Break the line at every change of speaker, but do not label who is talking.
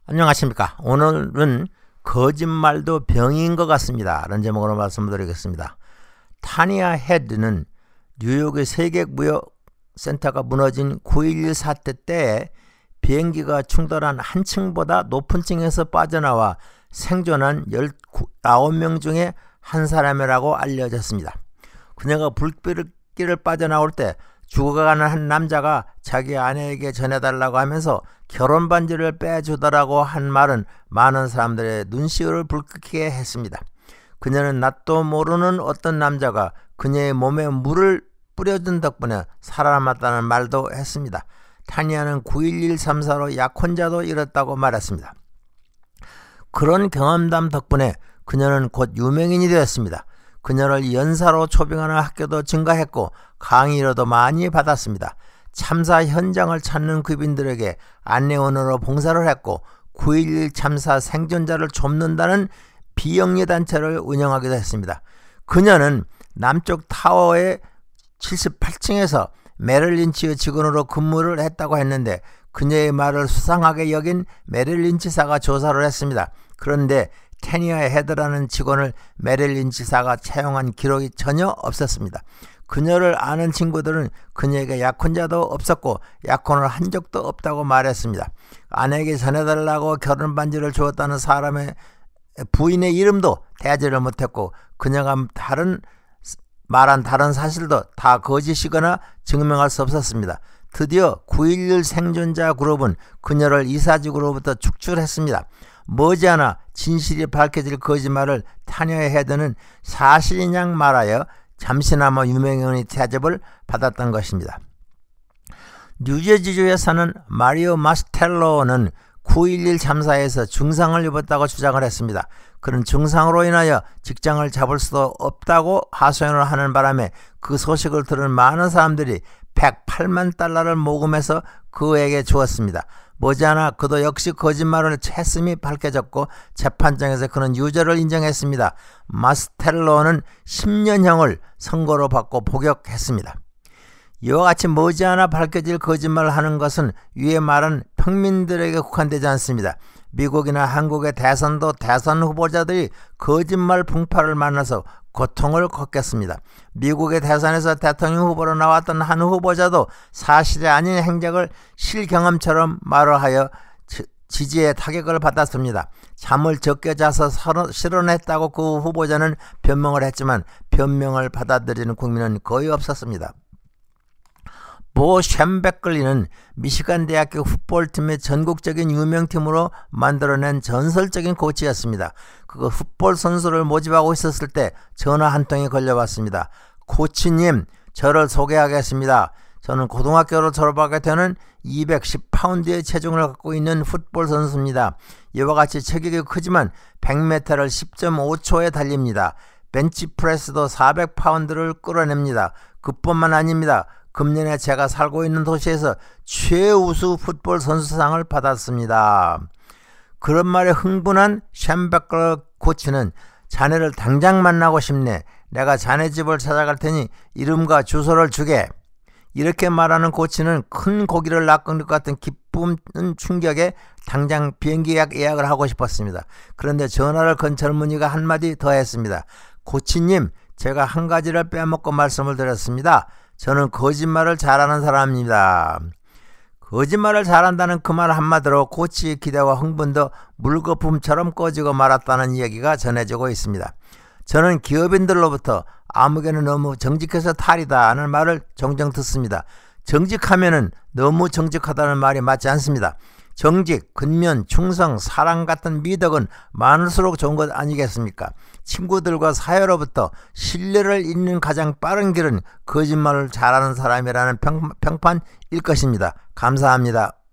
안녕하십니까. 오늘은 거짓말도 병인 것 같습니다 라는 제목으로 말씀드리겠습니다. 타니아 헤드는 뉴욕의 세계무역센터가 무너진 9.11 사태 때 비행기가 충돌한 한 층보다 높은 층에서 빠져나와 생존한 19명 중에 한 사람이라고 알려졌습니다. 그녀가 불길을 빠져나올 때 죽어가는 한 남자가 자기 아내에게 전해달라고 하면서 결혼 반지를 빼주더라고 한 말은 많은 사람들의 눈시울을 붉히게 했습니다. 그녀는 낯도 모르는 어떤 남자가 그녀의 몸에 물을 뿌려준 덕분에 살아남았다는 말도 했습니다. 타니아는 9.11 참사로 약혼자도 잃었다고 말했습니다. 그런 경험담 덕분에 그녀는 곧 유명인이 되었습니다. 그녀를 연사로 초빙하는 학교도 증가했고 강의료도 많이 받았습니다. 참사 현장을 찾는 귀빈들에게 안내원으로 봉사를 했고 9.11 참사 생존자를 돕는다는 비영리 단체를 운영하기도 했습니다. 그녀는 남쪽 타워의 78층에서 메릴 린치의 직원으로 근무를 했다고 했는데 그녀의 말을 수상하게 여긴 메릴 린치사가 조사를 했습니다. 그런데 타니아 헤드라는 직원을 메릴 린치사가 채용한 기록이 전혀 없었습니다. 그녀를 아는 친구들은 그녀에게 약혼자도 없었고 약혼을 한 적도 없다고 말했습니다. 아내에게 전해달라고 결혼 반지를 주었다는 사람의 부인의 이름도 대지를 못했고 그녀가 말한 다른 사실도 다 거짓이거나 증명할 수 없었습니다. 드디어 9.11 생존자 그룹은 그녀를 이사직으로부터 축출했습니다. 머지않아 진실이 밝혀질 거짓말을 타니아 헤드는 사실인 양 말하여 잠시나마 유명인의 대접을 받았던 것입니다. 뉴저지주에 사는 마리오 마스텔로는 9.11 참사에서 중상을 입었다고 주장을 했습니다. 그는 중상으로 인하여 직장을 잡을 수도 없다고 하소연을 하는 바람에 그 소식을 들은 많은 사람들이 108만 달러를 모금해서 그에게 주었습니다. 머지않아 그도 역시 거짓말을 했음이 밝혀졌고 재판장에서 그는 유죄를 인정했습니다. 마스텔로는 10년형을 선고로 받고 복역했습니다. 이와 같이 머지않아 밝혀질 거짓말을 하는 것은 위에 말한 평민들에게 국한되지 않습니다. 미국이나 한국의 대선도 대선 후보자들이 거짓말 풍파를 만나서 고통을 겪겠습니다. 미국의 대선에서 대통령 후보로 나왔던 한 후보자도 사실이 아닌 행적을 실경험처럼 말을 하여 지지에 타격을 받았습니다. 잠을 적게 자서 실언했다고 그 후보자는 변명을 했지만 변명을 받아들이는 국민은 거의 없었습니다. 보 쉔베클리는 미시간 대학교 풋볼팀의 전국적인 유명팀으로 만들어낸 전설적인 코치였습니다. 그 풋볼 선수를 모집하고 있었을 때 전화 한 통이 걸려왔습니다. 코치님, 저를 소개하겠습니다. 저는 고등학교를 졸업하게 되는 210파운드의 체중을 갖고 있는 풋볼 선수입니다. 이와 같이 체격이 크지만 100m를 10.5초에 달립니다. 벤치프레스도 400파운드를 끌어냅니다. 그뿐만 아닙니다. 금년에 제가 살고 있는 도시에서 최우수 풋볼 선수상을 받았습니다. 그런 말에 흥분한 쉔베클러 코치는 자네를 당장 만나고 싶네. 내가 자네 집을 찾아갈 테니 이름과 주소를 주게. 이렇게 말하는 코치는 큰 고기를 낚은 것 같은 기쁜 충격에 당장 비행기 예약을 하고 싶었습니다. 그런데 전화를 건 젊은이가 한마디 더 했습니다. 코치님, 제가 한 가지를 빼먹고 말씀을 드렸습니다. 저는 거짓말을 잘하는 사람입니다. 거짓말을 잘한다는 그 말 한마디로 코치의 기대와 흥분도 물거품처럼 꺼지고 말았다는 이야기가 전해지고 있습니다. 저는 기업인들로부터 아무개는 너무 정직해서 탈이다 하는 말을 종종 듣습니다. 정직하면은 너무 정직하다는 말이 맞지 않습니다. 정직, 근면, 충성, 사랑 같은 미덕은 많을수록 좋은 것 아니겠습니까? 친구들과 사회로부터 신뢰를 잃는 가장 빠른 길은 거짓말을 잘하는 사람이라는 평판일 것입니다. 감사합니다.